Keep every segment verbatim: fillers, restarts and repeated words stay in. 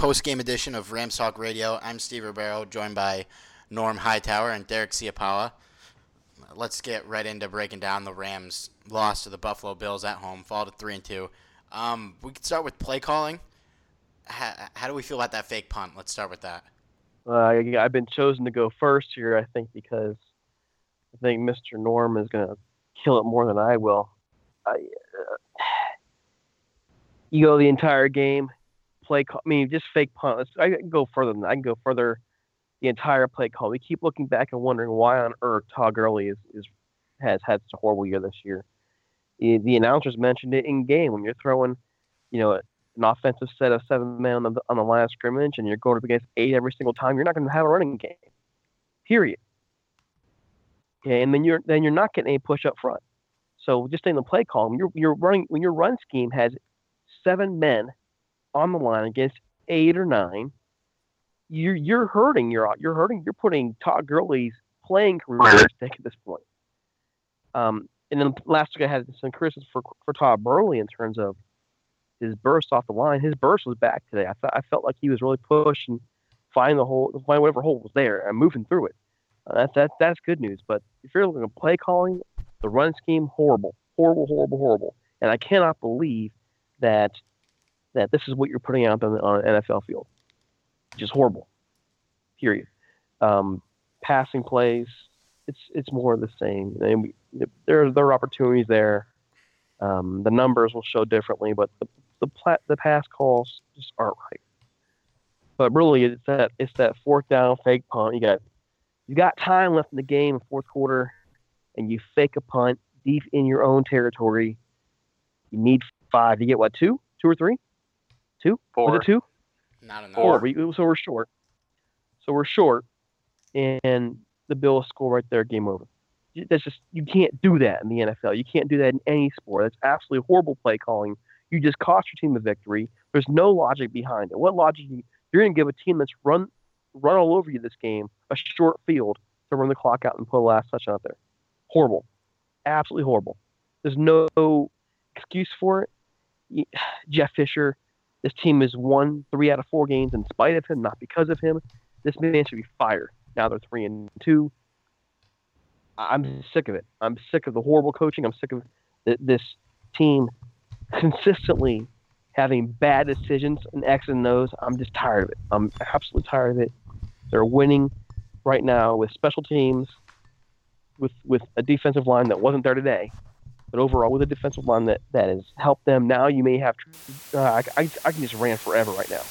post-game edition of Rams Talk Radio. I'm Steve Ribeiro, joined by Norm Hightower and Derek Ciapala. Let's get right into breaking down the Rams' loss to the Buffalo Bills at home, fall to three and two. Um, we could start with play calling. How, how do we feel about that fake punt? Let's start with that. Uh, I've been chosen to go first here, I think, because I think Mister Norm is going to kill it more than I will. I, uh, you go the entire game, play call. I mean, just fake punt. Let's, I can go further than that. I can go further. The entire play call. We keep looking back and wondering why on earth Todd Gurley is, is has had such a horrible year this year. The, the announcers mentioned it in game when you're throwing, you know, an offensive set of seven men on the on the line of scrimmage, and you're going up against eight every single time. You're not going to have a running game. Period. Okay, and then you're then you're not getting any push up front. So just in the play call, when you're you're running when your run scheme has seven men on the line against eight or nine, you're you're hurting. You're you're hurting. You're putting Todd Gurley's playing career at stake at this point. Um, and then last week I had some criticism for for Todd Gurley in terms of his burst off the line. His burst was back today. I, th- I felt like he was really pushing, finding the hole, finding whatever hole was there, and moving through it. Uh, that that that's good news. But if you're looking at play calling, the run scheme, horrible, horrible, horrible, horrible. And I cannot believe that that this is what you're putting out on, on an N F L field. Just horrible. Period. Um, passing plays, it's it's more of the same. And we, there there are opportunities there. Um, the numbers will show differently, but the the, pla- the pass calls just aren't right. But really, it's that it's that fourth down fake punt. You got you got time left in the game, fourth quarter, and you fake a punt deep in your own territory. You need five. You get what, two, two or three, two? Four. Was it two? Not enough. Four. So we're short. So we're short, and the Bills score right there. Game over. That's just you can't do that in the N F L. You can't do that in any sport. That's absolutely horrible play calling. You just cost your team the victory. There's no logic behind it. What logic you, you're going to give a team that's run run all over you this game a short field to run the clock out and put a last touchdown out there? Horrible, absolutely horrible. There's no excuse for it. Jeff Fisher, this team has won three out of four games in spite of him, not because of him. This man should be fired. Now they're three and two. I'm sick of it. I'm sick of the horrible coaching. I'm sick of th- this team consistently having bad decisions and X and O's. I'm just tired of it. I'm absolutely tired of it. They're winning right now with special teams, with with a defensive line that wasn't there today, but overall with a defensive line that, that has helped them. Now you may have to, uh, I, I, I can just rant forever right now.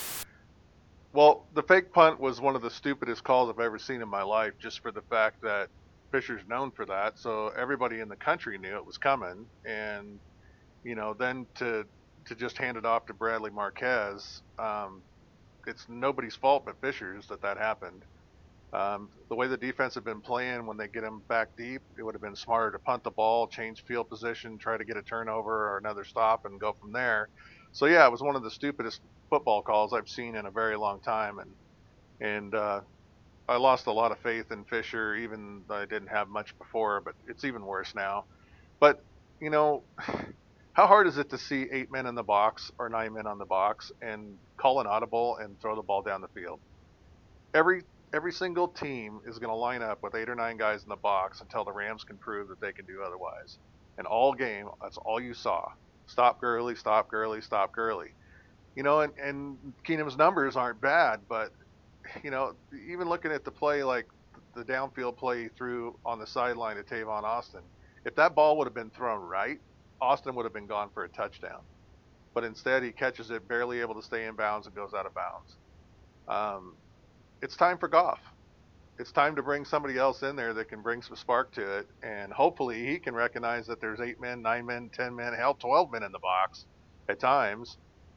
Well, the fake punt was one of the stupidest calls I've ever seen in my life, just for the fact that Fisher's known for that, so everybody in the country knew it was coming, and you know, then to to just hand it off to Bradley Marquez, um, it's nobody's fault but Fisher's that that happened. Um, the way the defense had been playing when they get him back deep, it would have been smarter to punt the ball, change field position, try to get a turnover or another stop, and go from there. So yeah, it was one of the stupidest football calls I've seen in a very long time, and and uh, I lost a lot of faith in Fisher, even though I didn't have much before, but it's even worse now. But, you know, how hard is it to see eight men in the box or nine men on the box and call an audible and throw the ball down the field? Every every single team is going to line up with eight or nine guys in the box until the Rams can prove that they can do otherwise. And all game, that's all you saw. Stop Gurley, stop Gurley, stop Gurley. You know, and, and Keenum's numbers aren't bad, but you know, even looking at the play, like the downfield play through on the sideline to Tavon Austin, if that ball would have been thrown right, Austin would have been gone for a touchdown. But instead, he catches it, barely able to stay in bounds, and goes out of bounds. Um, it's time for Goff. It's time to bring somebody else in there that can bring some spark to it, and hopefully he can recognize that there's eight men, nine men, ten men, hell, twelve men in the box at times,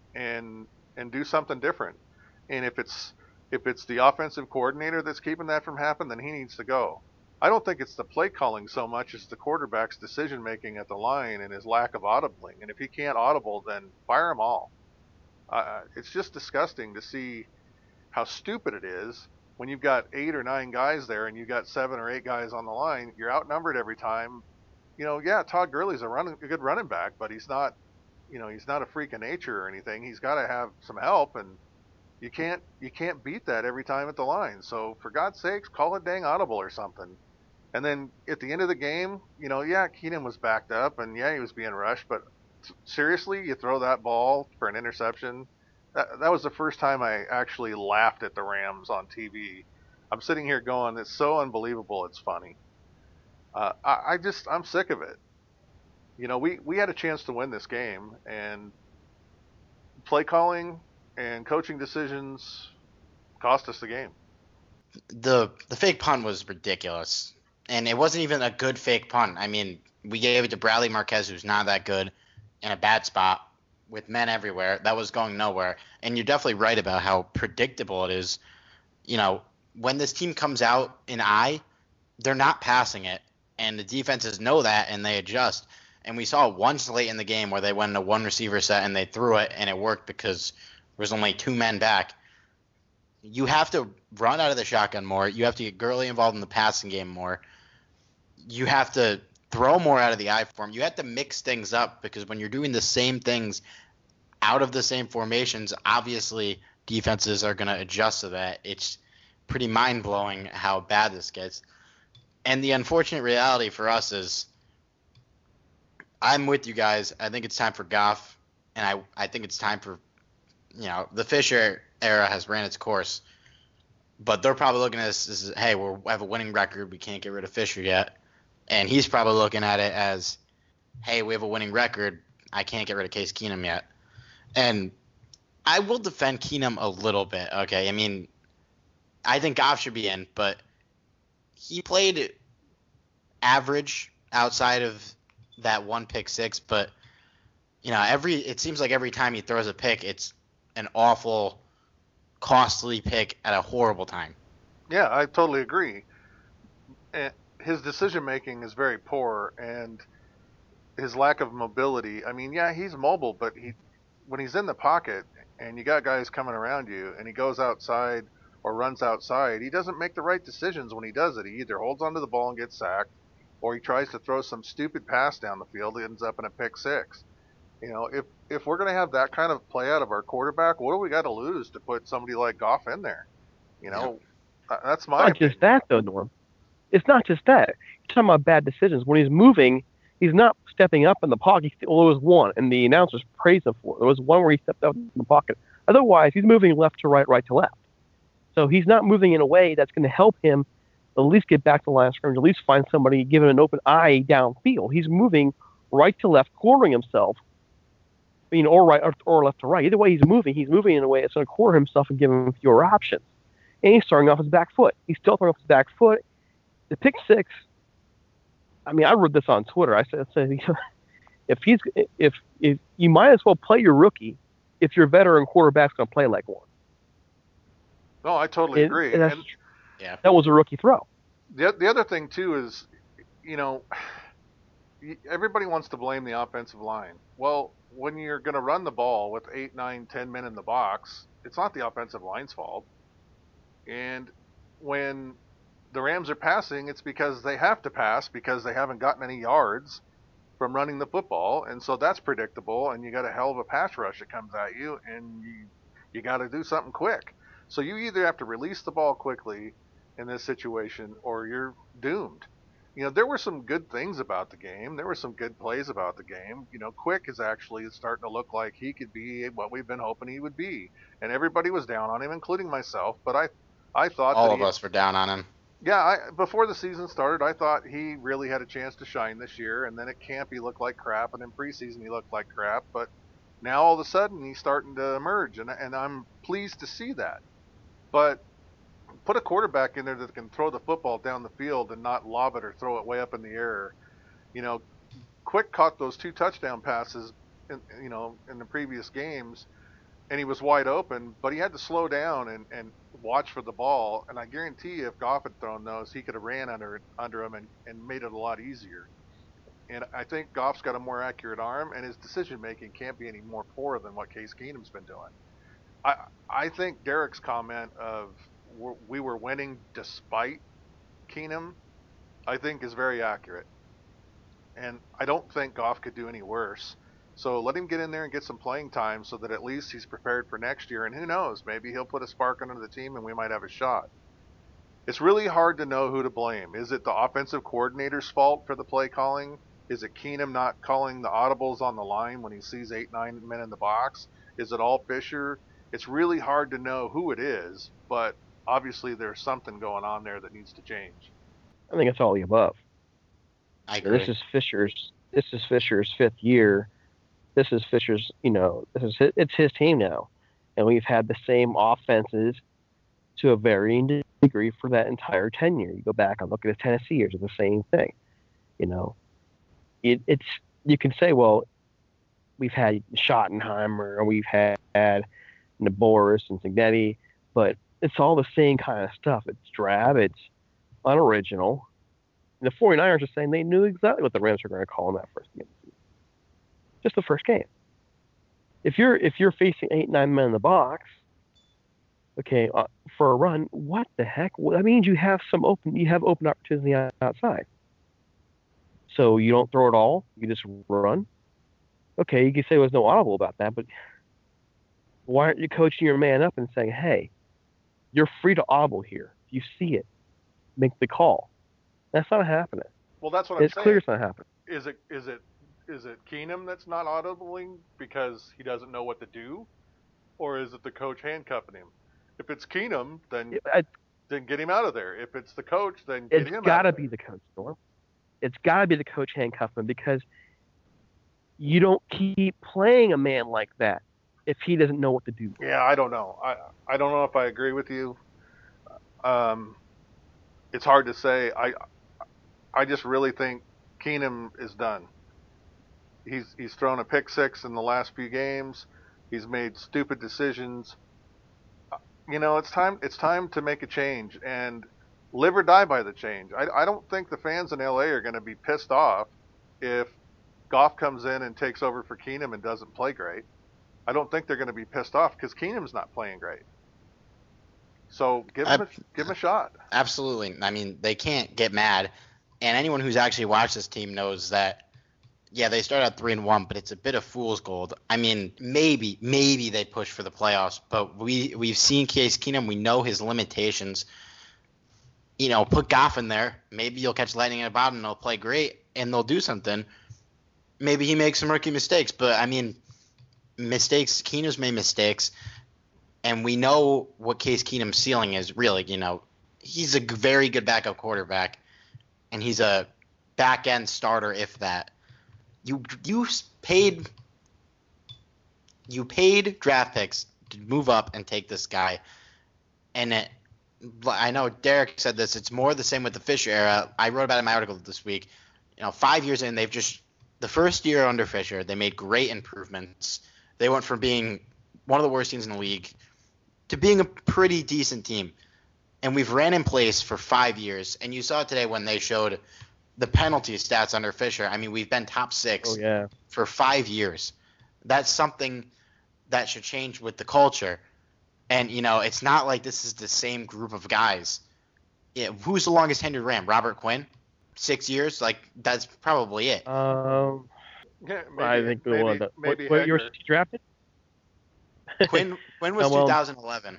and and do something different. And if it's If it's the offensive coordinator that's keeping that from happening, then he needs to go. I don't think it's the play calling so much as the quarterback's decision making at the line and his lack of audibling. And if he can't audible, then fire them all. Uh, it's just disgusting to see how stupid it is when you've got eight or nine guys there and you've got seven or eight guys on the line. You're outnumbered every time. You know, yeah, Todd Gurley's a, running, a good running back, but he's not, you know, he's not a freak of nature or anything. He's got to have some help, and You can't you can't beat that every time at the line. So for God's sakes, call a dang audible or something. And then at the end of the game, you know, yeah, Keenum was backed up and yeah, he was being rushed, but seriously, you throw that ball for an interception? That that was the first time I actually laughed at the Rams on T V. I'm sitting here going, it's so unbelievable, it's funny. Uh, I, I just I'm sick of it. You know, we we had a chance to win this game, and play calling and coaching decisions cost us the game. The the fake punt was ridiculous, and it wasn't even a good fake punt. I mean, we gave it to Bradley Marquez, who's not that good, in a bad spot with men everywhere. That was going nowhere. And you're definitely right about how predictable it is. You know, when this team comes out in I, they're not passing it, and the defenses know that, and they adjust. And we saw once late in the game where they went in a one receiver set and they threw it, and it worked because there was only two men back. You have to run out of the shotgun more. You have to get Gurley involved in the passing game more. You have to throw more out of the I form. You have to mix things up because when you're doing the same things out of the same formations, obviously defenses are going to adjust to that. It's pretty mind-blowing how bad this gets. And the unfortunate reality for us is I'm with you guys. I think it's time for Goff, and I, I think it's time for, you know, the Fisher era has ran its course. But they're probably looking at this as, hey, we have a winning record. We can't get rid of Fisher yet. And he's probably looking at it as, hey, we have a winning record. I can't get rid of Case Keenum yet. And I will defend Keenum a little bit, okay? I mean, I think Goff should be in, but he played average outside of that one pick six. But, you know, every it seems like every time he throws a pick, it's an awful, costly pick at a horrible time. Yeah, I totally agree. And his decision making is very poor, and his lack of mobility. I mean, yeah, he's mobile, but he when he's in the pocket and you got guys coming around you, and he goes outside or runs outside, he doesn't make the right decisions when he does it. He either holds onto the ball and gets sacked, or he tries to throw some stupid pass down the field. It ends up in a pick six. You know, if if we're going to have that kind of play out of our quarterback, what do we got to lose to put somebody like Goff in there? You know, yeah. That's my Not opinion. just that, though, Norm. It's not just that. You're talking about bad decisions. When he's moving, he's not stepping up in the pocket. Well, there was one, and the announcers praised him for it. There was one where he stepped up in the pocket. Otherwise, he's moving left to right, right to left. So he's not moving in a way that's going to help him at least get back to the line of scrimmage, at least find somebody, give him an open eye downfield. He's moving right to left, cornering himself, I mean, or right or, or left to right. Either way he's moving, he's moving in a way that's going to corner himself and give him fewer options. And he's starting off his back foot. He's still throwing off his back foot. The pick six, I mean, I wrote this on Twitter. I said, if he's if if you might as well play your rookie if your veteran quarterback's going to play like one. No, I totally And- agree. and that's- And Yeah. That was a rookie throw. the the other thing too is, you know, everybody wants to blame the offensive line. Well, when you're going to run the ball with eight, nine, ten men in the box, it's not the offensive line's fault. And when the Rams are passing, it's because they have to pass because they haven't gotten any yards from running the football, and so that's predictable. And you got a hell of a pass rush that comes at you, and you you got to do something quick. So you either have to release the ball quickly in this situation, or you're doomed. You know, there were some good things about the game. There were some good plays about the game. You know, Quick is actually starting to look like he could be what we've been hoping he would be, and everybody was down on him, including myself. But I, I thought All that of he, us were down on him. yeah, I, before the season started, I thought he really had a chance to shine this year. And then at camp he looked like crap, and in preseason he looked like crap. But now all of a sudden he's starting to emerge, and and I'm pleased to see that. But put a quarterback in there that can throw the football down the field and not lob it or throw it way up in the air. You know, Quick caught those two touchdown passes, in, you know, in the previous games, and he was wide open, but he had to slow down and, and watch for the ball. And I guarantee you, if Goff had thrown those, he could have ran under under him and, and made it a lot easier. And I think Goff's got a more accurate arm, and his decision making can't be any more poor than what Case Keenum's been doing. I I think Derek's comment of we were winning despite Keenum, I think is very accurate. And I don't think Goff could do any worse. So let him get in there and get some playing time so that at least he's prepared for next year. And who knows, maybe he'll put a spark under the team and we might have a shot. It's really hard to know who to blame. Is it the offensive coordinator's fault for the play calling? Is it Keenum not calling the audibles on the line when he sees eight, nine men in the box? Is it all Fisher? It's really hard to know who it is, but obviously there's something going on there that needs to change. I think it's all the above. I agree. This is Fisher's. This is Fisher's fifth year. This is Fisher's. You know, this is his, it's his team now, and we've had the same offenses to a varying degree for that entire tenure. You go back and look at his Tennessee years; it's the same thing. You know, it, it's you can say, well, we've had Schottenheimer, or we've had, had Naboris and Signetti, but it's all the same kind of stuff. It's drab. It's unoriginal. And the 49ers are saying they knew exactly what the Rams were going to call in that first game. Just the first game. If you're if you're facing eight, nine men in the box, okay, uh, for a run, what the heck? Well, that means you have some open you have open opportunity outside. So you don't throw it all, you just run. Okay, you can say there was no audible about that, but why aren't you coaching your man up and saying, hey, you're free to audible here. You see it. Make the call. That's not happening. Well, that's what I'm it's saying. It's clear it's not happening. Is it is it is it Keenum that's not audibling because he doesn't know what to do, or is it the coach handcuffing him? If it's Keenum, then I, then get him out of there. If it's the coach, then get it's him out. It's got to be the coach, Norm. It's got to be the coach handcuffing him because you don't keep playing a man like that if he doesn't know what to do. Yeah, I don't know. I I don't know if I agree with you. Um, it's hard to say. I I just really think Keenum is done. He's he's thrown a pick six in the last few games. He's made stupid decisions. You know, it's time it's time to make a change and live or die by the change. I, I don't think the fans in L A are going to be pissed off if Goff comes in and takes over for Keenum and doesn't play great. I don't think they're going to be pissed off because Keenum's not playing great. So give him a, give him a shot. Absolutely. I mean, they can't get mad. And anyone who's actually watched this team knows that, yeah, they start out three and one, but it's a bit of fool's gold. I mean, maybe, maybe they push for the playoffs, but we we've seen Case Keenum. We know his limitations. You know, put Goff in there. Maybe you'll catch lightning in a bottle and they'll play great and they'll do something. Maybe he makes some rookie mistakes, but I mean, mistakes. Keenum's made mistakes, and we know what Case Keenum's ceiling is. Really, you know, he's a very good backup quarterback. And he's a back-end starter, if that. You you paid you paid draft picks to move up and take this guy. And it, I know Derek said this. It's more the same with the Fisher era. I wrote about it in my article this week. You know, five years in, they've just the first year under Fisher, they made great improvements. They went from being one of the worst teams in the league to being a pretty decent team. And we've ran in place for five years. And you saw it today when they showed the penalty stats under Fisher. I mean, we've been top six oh, yeah. for five years. That's something that should change with the culture. And, you know, it's not like this is the same group of guys. Yeah, who's the longest tenured Ram? Robert Quinn? Six years? Like, that's probably it. Um, yeah, maybe, I think the maybe, one that maybe what, what year was he drafted? Quinn, Quinn was oh, well, twenty eleven.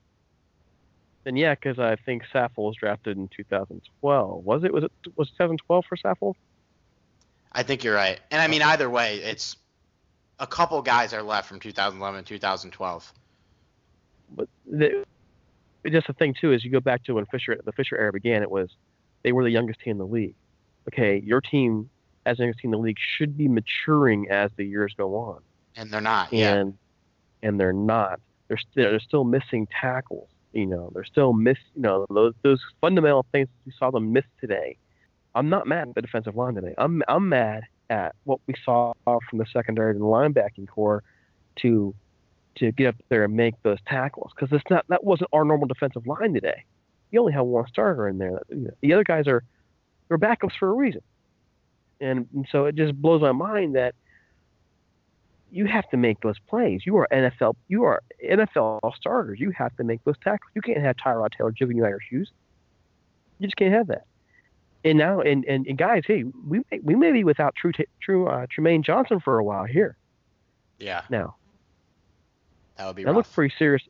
Then yeah, because I think Saffold was drafted in two thousand twelve. Was it? Was it? Was twenty twelve for Saffold? I think you're right. And I mean, either way, it's a couple guys are left from two thousand eleven and two thousand twelve. But the, just the thing too is you go back to when Fisher the Fisher era began. It was they were the youngest team in the league. Okay, your team as the youngest team in the league should be maturing as the years go on. And they're not. Yeah. And and they're not. They're st- they're still missing tackles. You know, they're still miss. You know, those those fundamental things we saw them miss today. I'm not mad at the defensive line today. I'm I'm mad at what we saw from the secondary and the linebacking core to to get up there and make those tackles because it's not that wasn't our normal defensive line today. You only have one starter in there. You know, the other guys are they're backups for a reason, and, and so it just blows my mind that you have to make those plays. You are N F L. You are N F L starters. You have to make those tackles. You can't have Tyrod Taylor jigging you out your shoes. You just can't have that. And now, and, and, and guys, hey, we may, we may be without true true uh, Tremaine Johnson for a while here. Yeah, now. that would be That looks rough. pretty serious.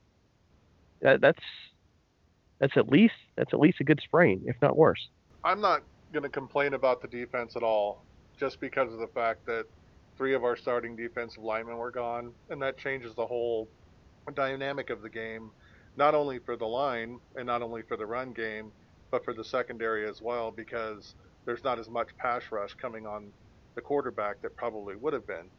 That, that's that's at least that's at least a good sprain, if not worse. I'm not going to complain about the defense at all, just because of the fact that three of our starting defensive linemen were gone, and that changes the whole dynamic of the game, not only for the line and not only for the run game, but for the secondary as well, because there's not as much pass rush coming on the quarterback that probably would have been.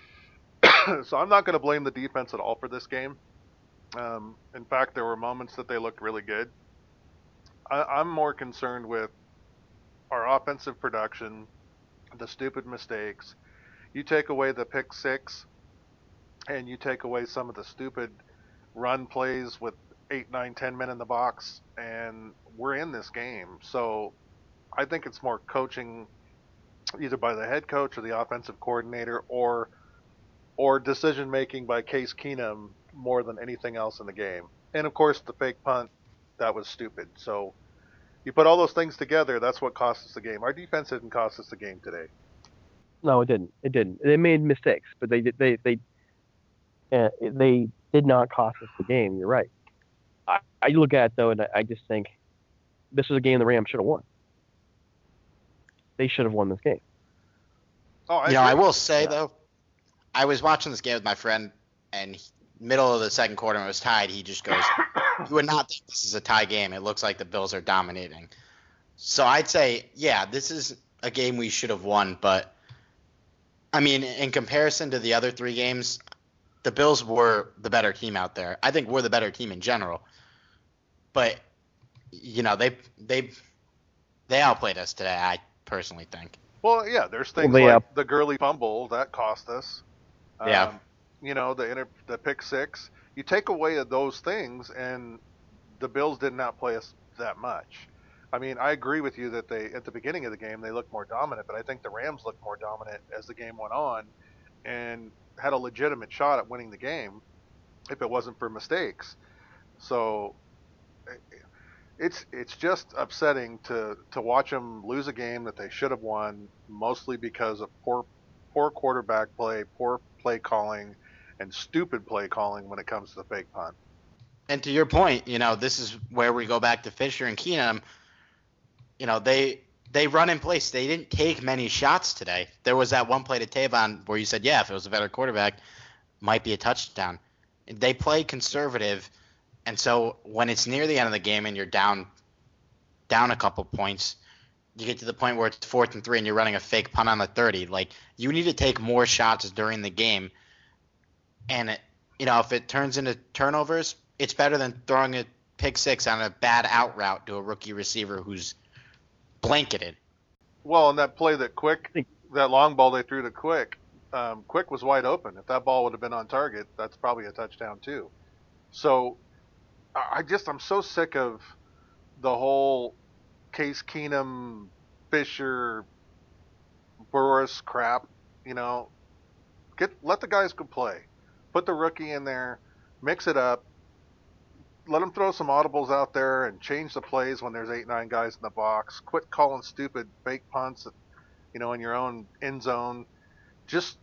So I'm not going to blame the defense at all for this game. Um, in fact, there were moments that they looked really good. I, I'm more concerned with our offensive production, the stupid mistakes. You take away the pick six, and you take away some of the stupid run plays with eight, nine, ten men in the box, and we're in this game. So I think it's more coaching, either by the head coach or the offensive coordinator, or or decision making by Case Keenum more than anything else in the game. And of course, the fake punt, that was stupid. So you put all those things together, that's what cost us the game. Our defense didn't cost us the game today. No, it didn't. It didn't. They made mistakes, but they did. They they uh, they did not cost us the game. You're right. I, I look at it though, and I, I just think this was a game the Rams should have won. They should have won this game. Oh, I You know, I agree. will say Yeah. though, I was watching this game with my friend, and he, middle of the second quarter, when it was tied, he just goes, "You would not think this is a tie game. It looks like the Bills are dominating." So I'd say, yeah, this is a game we should have won, but I mean, in comparison to the other three games, the Bills were the better team out there. I think we're the better team in general, but you know, they they they outplayed us today. I personally think. Well, yeah, there's things Well, they, like uh, the Gurley fumble that cost us. Um, Yeah. You know, the inter- the pick six. You take away those things, and the Bills did not play us that much. I mean, I agree with you that they at the beginning of the game they looked more dominant, but I think the Rams looked more dominant as the game went on, and had a legitimate shot at winning the game if it wasn't for mistakes. So it's it's just upsetting to to watch them lose a game that they should have won, mostly because of poor poor quarterback play, poor play calling, and stupid play calling when it comes to the fake punt. And to your point, you know, this is where we go back to Fisher and Keenum. You know, they they run in place. They didn't take many shots today. There was that one play to Tavon where you said, yeah, if it was a better quarterback, might be a touchdown. They play conservative, and so when it's near the end of the game and you're down down a couple points, you get to the point where it's fourth and three and you're running a fake punt on the thirty. Like, you need to take more shots during the game. And, it, you know, if it turns into turnovers, it's better than throwing a pick six on a bad out route to a rookie receiver who's blanketed. Well, and that play that Quick, that long ball they threw to Quick, um, Quick was wide open. If that ball would have been on target, that's probably a touchdown too. So I just I'm so sick of the whole Case Keenum, Fisher, Burris crap. You know, get let the guys go play. Put the rookie in there, mix it up. Let them throw some audibles out there and change the plays when there's eight, nine guys in the box. Quit calling stupid fake punts, you know, in your own end zone. Just,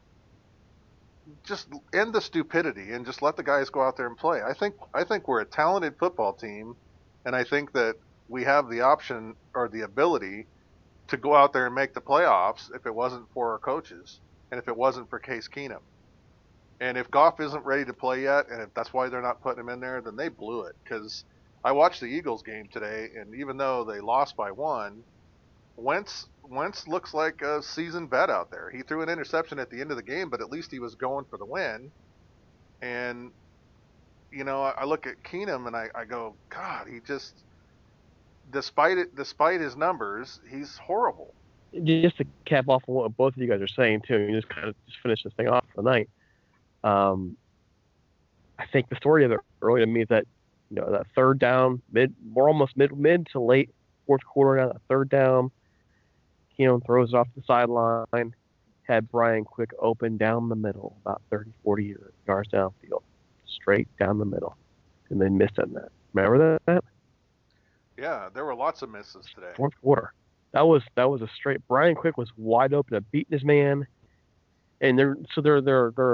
just end the stupidity and just let the guys go out there and play. I think, I think we're a talented football team, and I think that we have the option or the ability to go out there and make the playoffs if it wasn't for our coaches and if it wasn't for Case Keenum. And if Goff isn't ready to play yet, and if that's why they're not putting him in there, then they blew it. Because I watched the Eagles game today, and even though they lost by one, Wentz Wentz looks like a seasoned vet out there. He threw an interception at the end of the game, but at least he was going for the win. And you know, I, I look at Keenum and I, I go, God, he just, despite it, despite his numbers, he's horrible. Just to cap off on what both of you guys are saying too, and just kind of just finish this thing off for the night. Um, I think the story of it early to me is that, you know, that third down, mid, we're almost mid mid to late fourth quarter now. That third down, Keenum throws it off the sideline, had Brian Quick open down the middle, about thirty, forty yards downfield, straight down the middle, and then missed on that. Remember that? Yeah, there were lots of misses today. Fourth quarter. That was that was a straight. Brian Quick was wide open, a beating his man, and they're so they're they're they're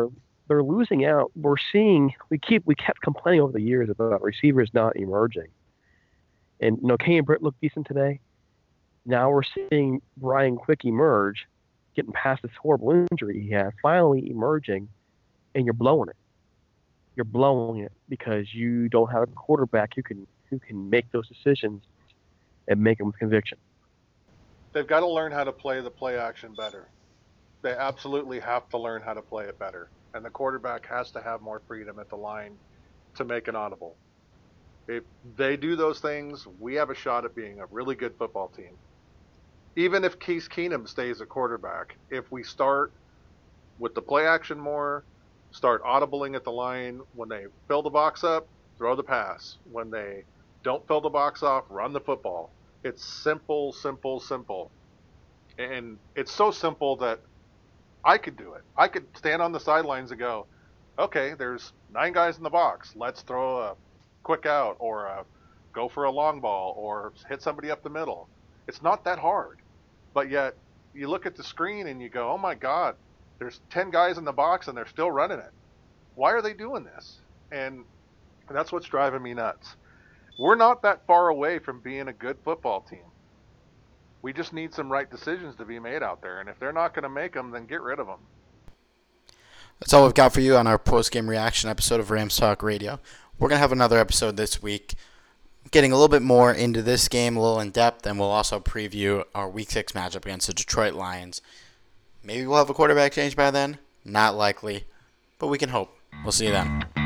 they're losing out. We're seeing we keep we kept complaining over the years about receivers not emerging, and you know Kenyon Britt looked decent today. Now we're seeing Brian Quick emerge, getting past this horrible injury he had, finally emerging, and you're blowing it. You're blowing it because you don't have a quarterback who can who can make those decisions and make them with conviction. They've got to learn how to play the play action better. They absolutely have to learn how to play it better. And the quarterback has to have more freedom at the line to make an audible. If they do those things, we have a shot at being a really good football team. Even if Case Keenum stays a quarterback, if we start with the play action more, start audibling at the line, when they fill the box up, throw the pass. When they don't fill the box off, run the football. It's simple, simple, simple. And it's so simple that I could do it. I could stand on the sidelines and go, okay, there's nine guys in the box. Let's throw a quick out or a, go for a long ball or hit somebody up the middle. It's not that hard. But yet you look at the screen and you go, oh my God, there's ten guys in the box and they're still running it. Why are they doing this? And that's what's driving me nuts. We're not that far away from being a good football team. We just need some right decisions to be made out there. And if they're not going to make them, then get rid of them. That's all we've got for you on our post-game reaction episode of Rams Talk Radio. We're going to have another episode this week, getting a little bit more into this game, a little in depth, and we'll also preview our Week six matchup against the Detroit Lions. Maybe we'll have a quarterback change by then. Not likely, but we can hope. We'll see you then.